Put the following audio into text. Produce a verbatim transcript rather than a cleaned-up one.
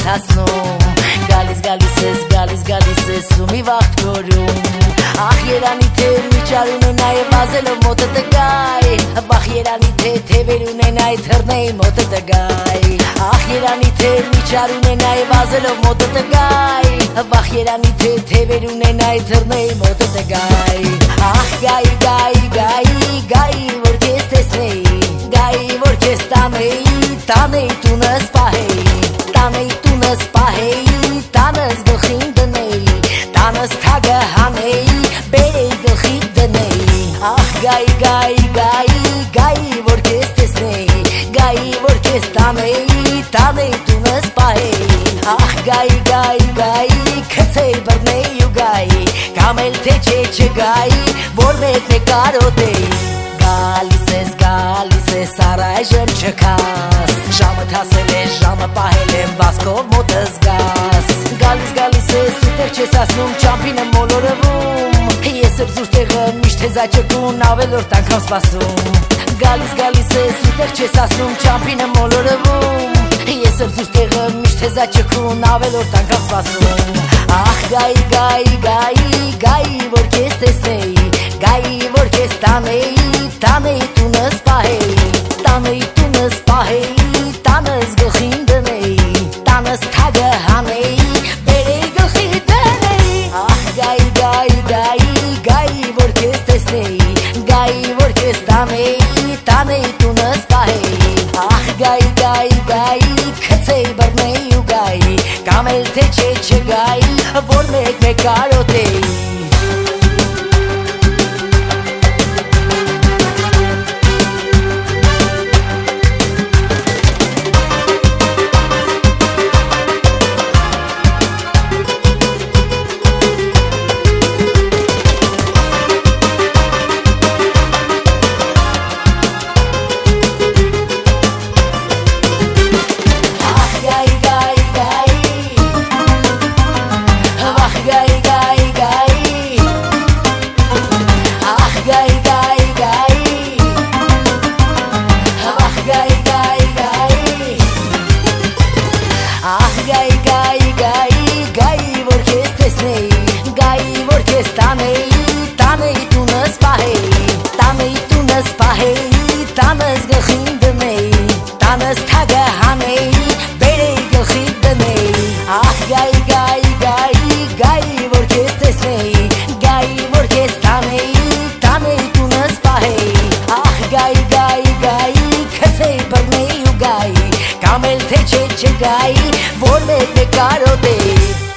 հասնում Գալիս գալիս ես, գալիս գալիս ես ու մի վաղտ գորում Ախ երանի թե միջար ունենա և վազելով մոտը տգայ Վախ երանի թե թևեր ունենա է թռնեի մոտը տգայ Ախ երանի թե միջար ունենա և վազելով մոտը տգայ Վախ երանի թե թևեր ունենա է թռնեի մոտը տգայ Ախ գայի գայի գայի գայի որ կեզ տեսնեի Գայի որ կեզ տանեի տանեի տունս պահեի Տանեի տունս պահեի տանս գլխին դնեի Տանս թագը հանեի բերեի գլխի դնեի Ախ գայի գայի գայի գայի որ կեզ տեսնեի Գայի որ կեզ տանեի տանեի տունս պահեի Ախ գայի գայի գայի քցեի բռնեի ու գայի Կամ էլ թե չէ չգայի որ մեկն է կարոտեի Գալիս ես գալիս ես առայժմ չքաս Ժամը թասել է ժամը պահել եմ վասկով մոտս գաս Գալիս գալիս ես ու տեղ չես ասնում չամփին եմ մոլորվում Ես եմ զուր տեղը միշտ հեզաճկուն ավելորդ անգամ սպասում Գալիս գալիս ես ու տեղ չես ասնում չամփին եմ մոլորվում Ես եմ զուր տեղը միշտ հեզաճկուն ավելորդ անգամ սպասում Ախ գայի գայի գայի գայի որ կեզ տեսնեի Գայի որ կեզ տանեի տանեի տունս պահեի Տանեի տունս պահեի տանս գլխին դնեի Տանս թագը հանեի բերեի գլխի դնեի Ախ գայի գայի գայի գայի որ կեզ տեսնեի Գայի որ կեզ տանեի տանեի տունս պահեի Ախ գայի գայի գայի քցեի բռնեի ու գայի Կամ էլ թե չէ չգայի որ մեկ մեկ կարոտեի Ախ գայի գայի գայի գայի որ կեզ տեսնեի Գայի որ կեզ տանեի տանեի տունս պահեի Տանեի տունս պահեի տանս գլխին դնեի Տանս թագը հանեի բերեի գլխի դնեի Ախ գայի գայի գայի գայի որ կեզ տեսնեի Գայի որ կեզ տանեի տանեի տունս պահեի Ախ գայի գայի գայի քցեի բռնեի ու գայի Կամ էլ թե չէ չգայի որ մեկ մեկ կարոտեի